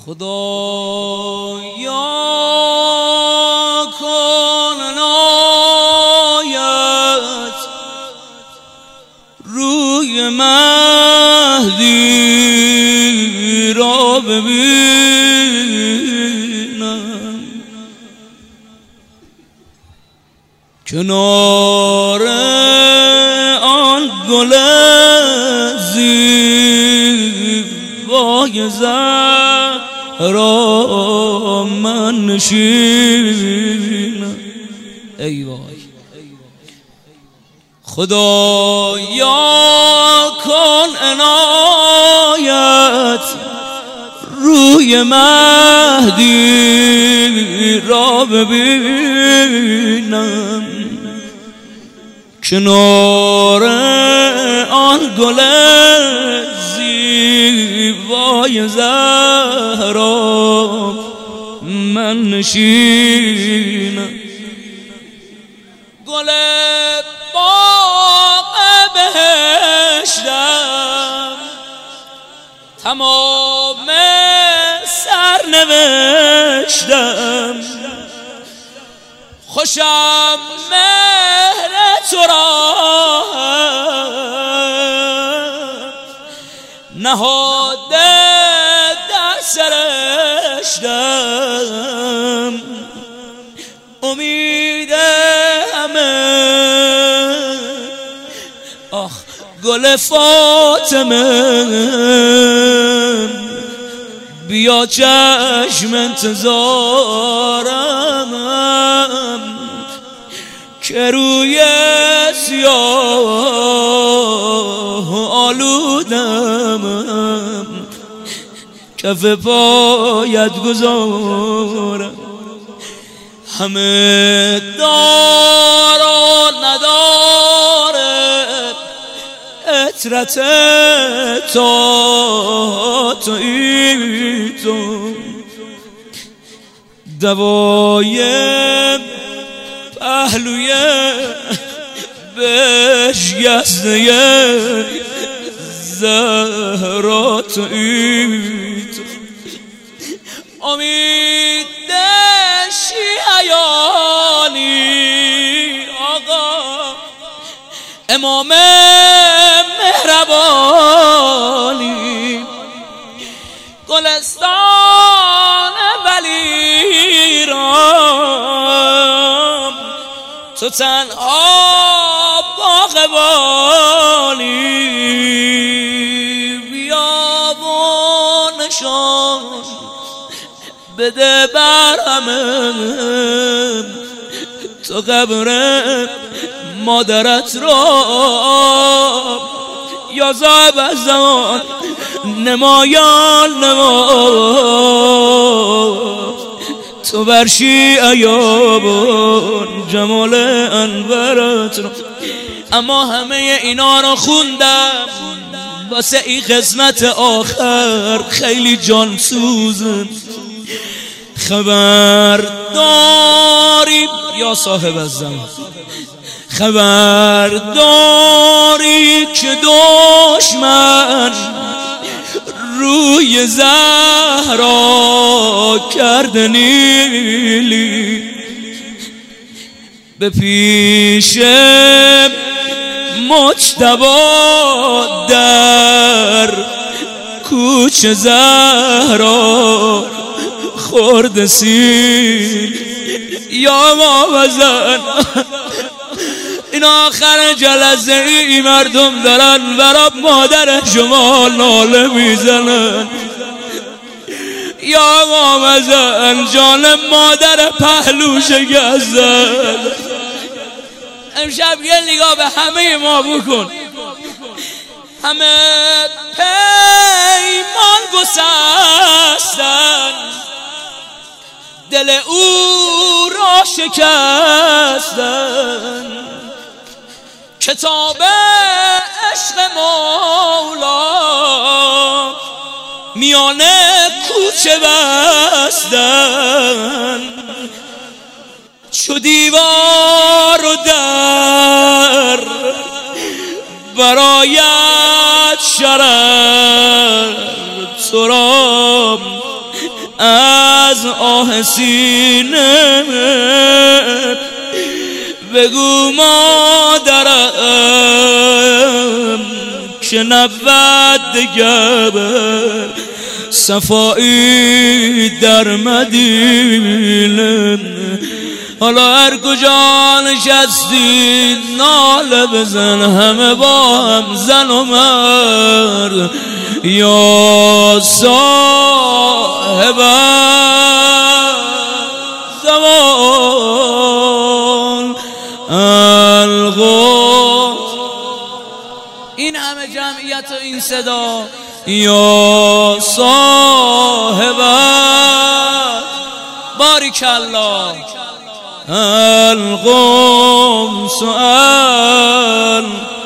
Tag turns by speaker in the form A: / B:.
A: خدایا کن عنایت روی مهدی را ببینم، کنار آن گل زیبای زهرا من نشینم. ای وای خدایا کن عنایت روی مهدی را ببینم، کنار آن گل زیبای زهرا من نشینم. گل باغ بهشتم تمام سرنوشتم، خوشم مهر تو را نهاده در سرشتم، امید همه آخ گل فاطمه بیا چشم انتظارم که روی سیاه آلودم کف پایت گذارم. همه دار و نداره عطرت تا تویی تو، دوای پهلوی بشکسته زهرا تویی تو، امید شیعیانی آقا امام مهربانی، گلستان ولی رام تو تنها باغبانی، بیا و نشان بده برهمم تو قبر مادرت را یا صاحب الزمان نمایان نما تو بر شیعیان جمال انورت را. اما همه اینا رو خوندم واسه این قسمت آخر خیلی جان سوزن. خبرداری یا صاحب الزمان، خبرداری که دشمن روی زهرا کرده نیلی، به پیش مجتبی در کوچه زهرا خورد سیل. یا ما وزن این آخر جلسه ای مردم دارن برای مادر شما ناله میزنن. یا ما وزن جان مادر پهلو شکستن. امشب یه نگاه به همه ما بکن، همه پیمان گسستن، دل او را شکستن، کتاب عشق مولا میان کوچه بستن، چو دیوار و در برایت شرر تو را از آه سینه بگو مادرم که نبود دگر صفایی در مدینه. حالا هر کجا نشستی ناله بزن همه با هم زن و مرد یا صاحب زمان الغوث. این همه جمعیت و این صدا یا صاحب بارک الله القوم سؤال